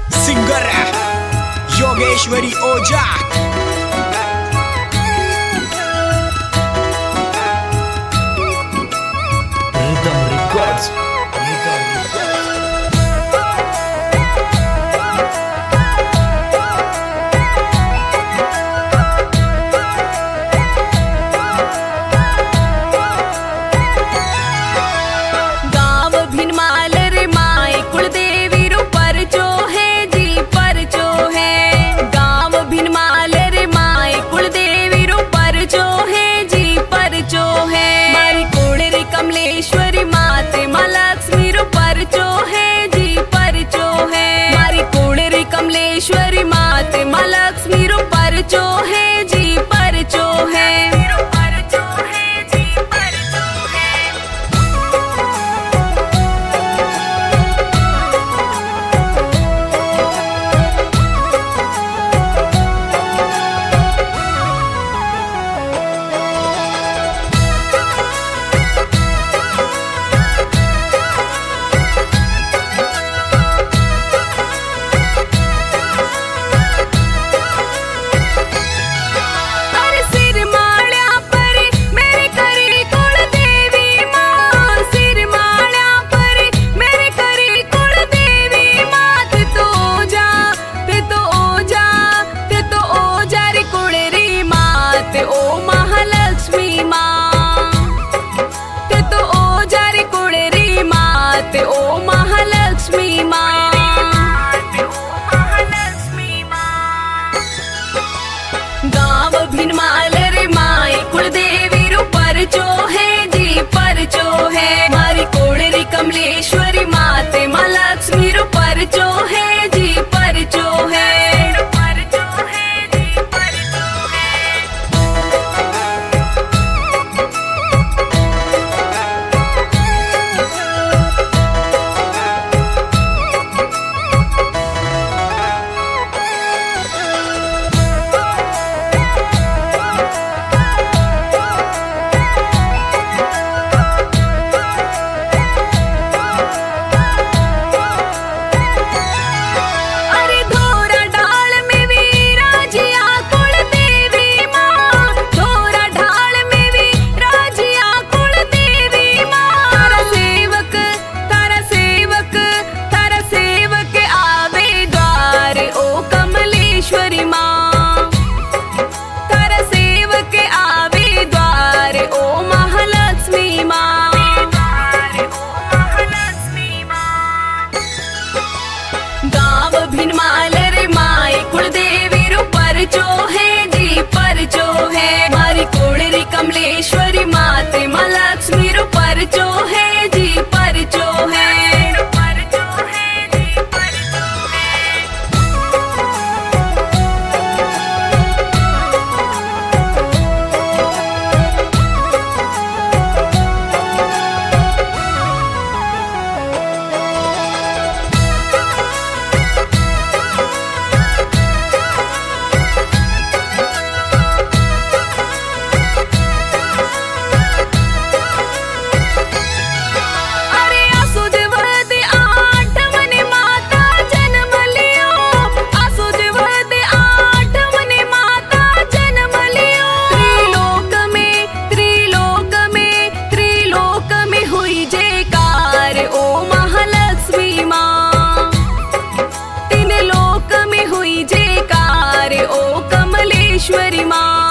Singer Yogeshwari Ojha. Rhythm Records. गाँव भिनमाल रे माई कुलदेवी रो परचो है जी परचो है। गाँव भिनमाल रे माई कुलदेवी रो परचो है जी परचो है। मारी कोड़ रे कमलेश्वरी माते माँ लक्ष्मी रो परचो है जी परचो है। मारी कोड़ रे कमलेश्वरी माते माँ लक्ष्मी रो परचो है जी परचो है। गाँव भिनमाल रे माई कुलदेवी रो परचो है जी परचो है। मारी कोड़ रे कमलेश्वरी माते माँ लक्ष्मी रो परचो है जी परचो है। भिनमाल रे माई कुलदेवी रो परचो है जी परचो है। मारी कोड़ रे कमलेश्वरी माते माँ लक्ष्मी रो परचो है जी परचो है। कमलेश्वरी माँ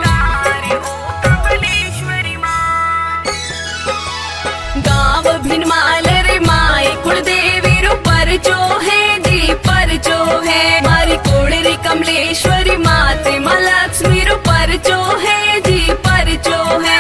गाँव भिनमाल रे माई कुलदेवी रो परचो है जी परचो है। मारी कोड़ रे कमलेश्वरी माते माँ लक्ष्मी रो परचो है जी परचो है।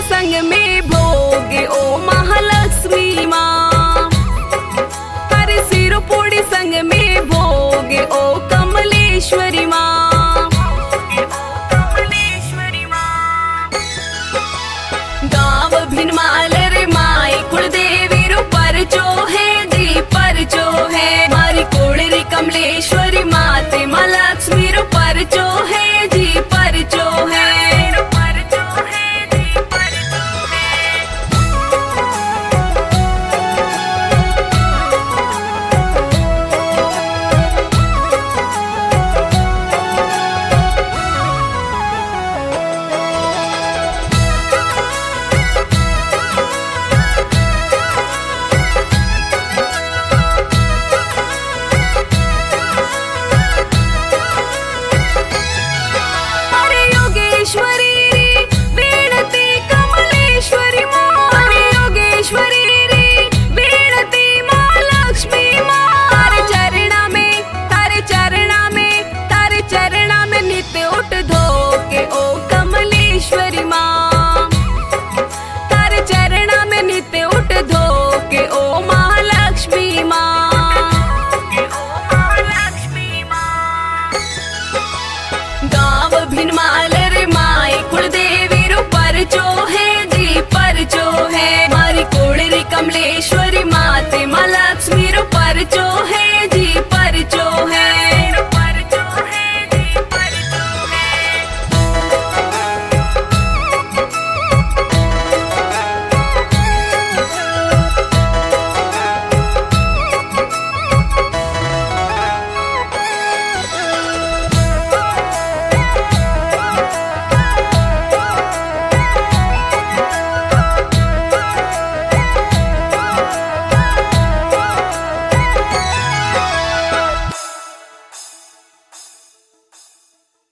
संग में भोग ओ महालक्ष्मी माँ। हर सिर पूड़ी संग में भोग ओ कमलेश्वरी माँ।